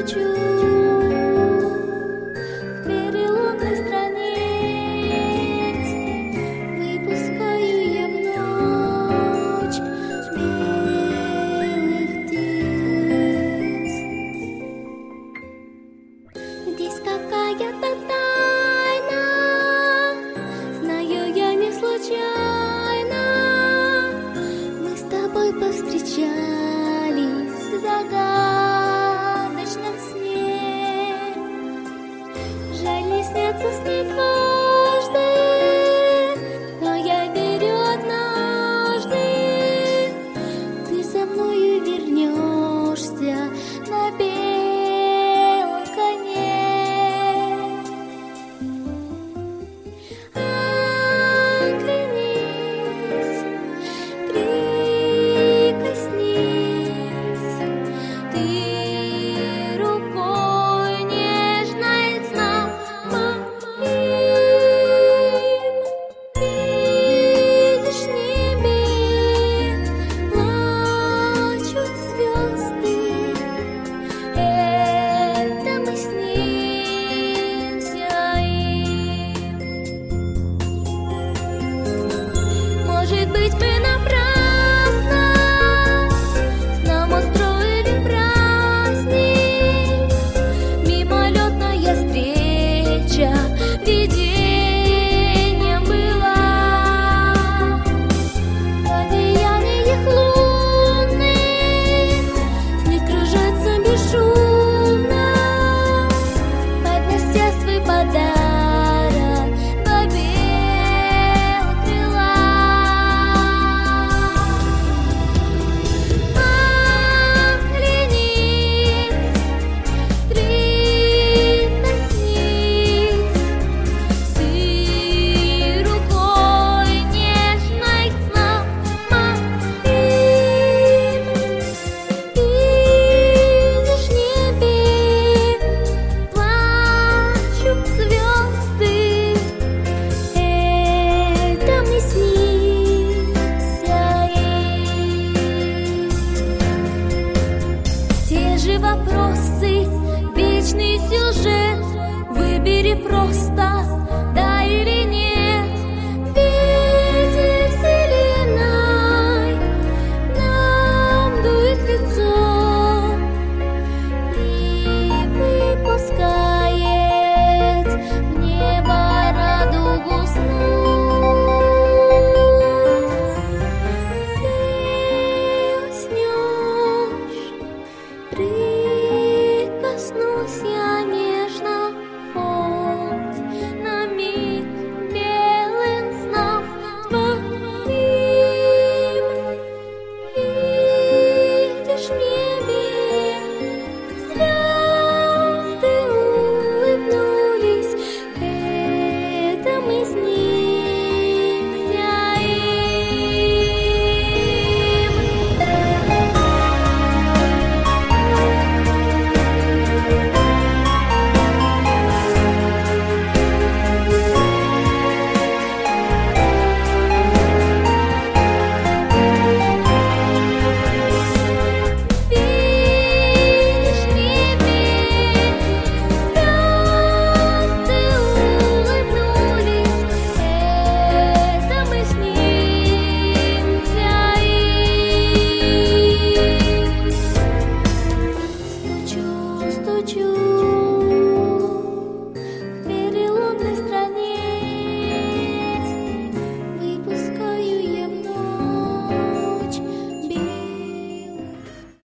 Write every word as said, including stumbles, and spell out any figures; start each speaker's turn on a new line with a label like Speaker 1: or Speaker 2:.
Speaker 1: лечу к переломной стране, выпускаю я в ночь белых птиц. Здесь какая-то тайна, знаю я не случайно. Мы с тобой повстречались в загадочном сне. Жаль, не снятся сны дважды, но я верю однажды ты за мною вернешься на белом коне. Оглянись, прикоснись, ты рукой нежной к снам моим. Видишь, в небе плачут звезды, это мы снимся им. Может быть, мы напрасно с нам устроили праздник, мимолетная встреча видением была. В одеяниях лунных снег кружится бесшумно, поднося свой подарок до белого крыла. Оглянись, прикоснись, ты рукой нежной к снам моим. Видишь, в небе плачут звезды, это мы снимся им. Те же вопросы, вечный сюжет, выбери просто да или нет. Ветер вселенной нам дует в лицо и выпускает в небо радугу снов. Ты уснешь,